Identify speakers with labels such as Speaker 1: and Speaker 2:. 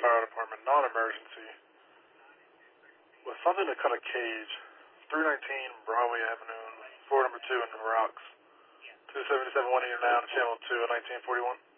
Speaker 1: Fire Department, non-emergency. With something to cut a cage. 319 Broadway Avenue, floor number 2 in the Rocks. 277 189 channel 2 at 1941.